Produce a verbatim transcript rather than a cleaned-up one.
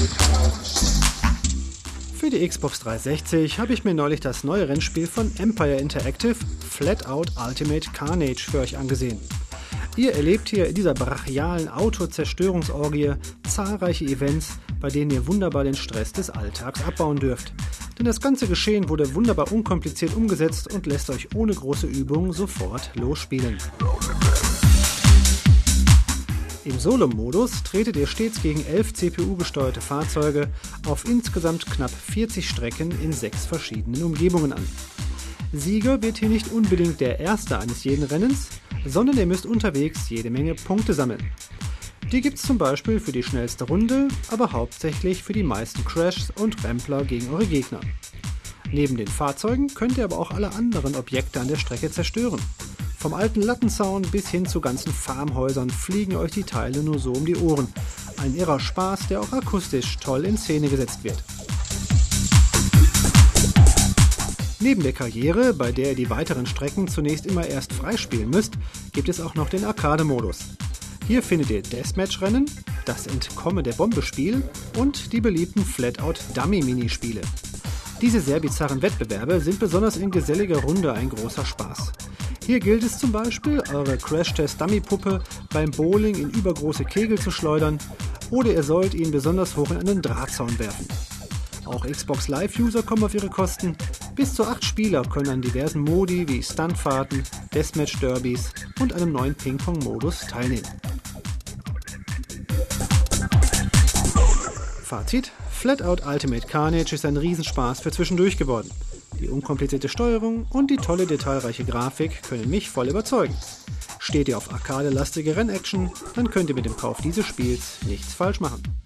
Für die Xbox dreihundertsechzig habe ich mir neulich das neue Rennspiel von Empire Interactive, Flatout Ultimate Carnage, für euch angesehen. Ihr erlebt hier in dieser brachialen Autozerstörungsorgie zahlreiche Events, bei denen ihr wunderbar den Stress des Alltags abbauen dürft. Denn das ganze Geschehen wurde wunderbar unkompliziert umgesetzt und lässt euch ohne große Übung sofort losspielen. Im Solo-Modus tretet ihr stets gegen elf C P U-gesteuerte Fahrzeuge auf insgesamt knapp vierzig Strecken in sechs verschiedenen Umgebungen an. Sieger wird hier nicht unbedingt der Erste eines jeden Rennens, sondern ihr müsst unterwegs jede Menge Punkte sammeln. Die gibt's zum Beispiel für die schnellste Runde, aber hauptsächlich für die meisten Crashs und Rempler gegen eure Gegner. Neben den Fahrzeugen könnt ihr aber auch alle anderen Objekte an der Strecke zerstören. Vom alten Lattenzaun bis hin zu ganzen Farmhäusern fliegen euch die Teile nur so um die Ohren. Ein irrer Spaß, der auch akustisch toll in Szene gesetzt wird. Neben der Karriere, bei der ihr die weiteren Strecken zunächst immer erst freispielen müsst, gibt es auch noch den Arcade-Modus. Hier findet ihr Deathmatch-Rennen, das Entkomme der Bombe-Spiel und die beliebten Flatout-Dummy-Minispiele. Diese sehr bizarren Wettbewerbe sind besonders in geselliger Runde ein großer Spaß. Hier gilt es zum Beispiel, eure Crash-Test-Dummy-Puppe beim Bowling in übergroße Kegel zu schleudern oder ihr sollt ihn besonders hoch in einen Drahtzaun werfen. Auch Xbox Live-User kommen auf ihre Kosten. Bis zu acht Spieler können an diversen Modi wie Stuntfahrten, Deathmatch-Derbys und einem neuen Ping-Pong-Modus teilnehmen. Fazit: Flatout Ultimate Carnage ist ein Riesenspaß für zwischendurch geworden. Die unkomplizierte Steuerung und die tolle detailreiche Grafik können mich voll überzeugen. Steht ihr auf arcade-lastige Rennaction, dann könnt ihr mit dem Kauf dieses Spiels nichts falsch machen.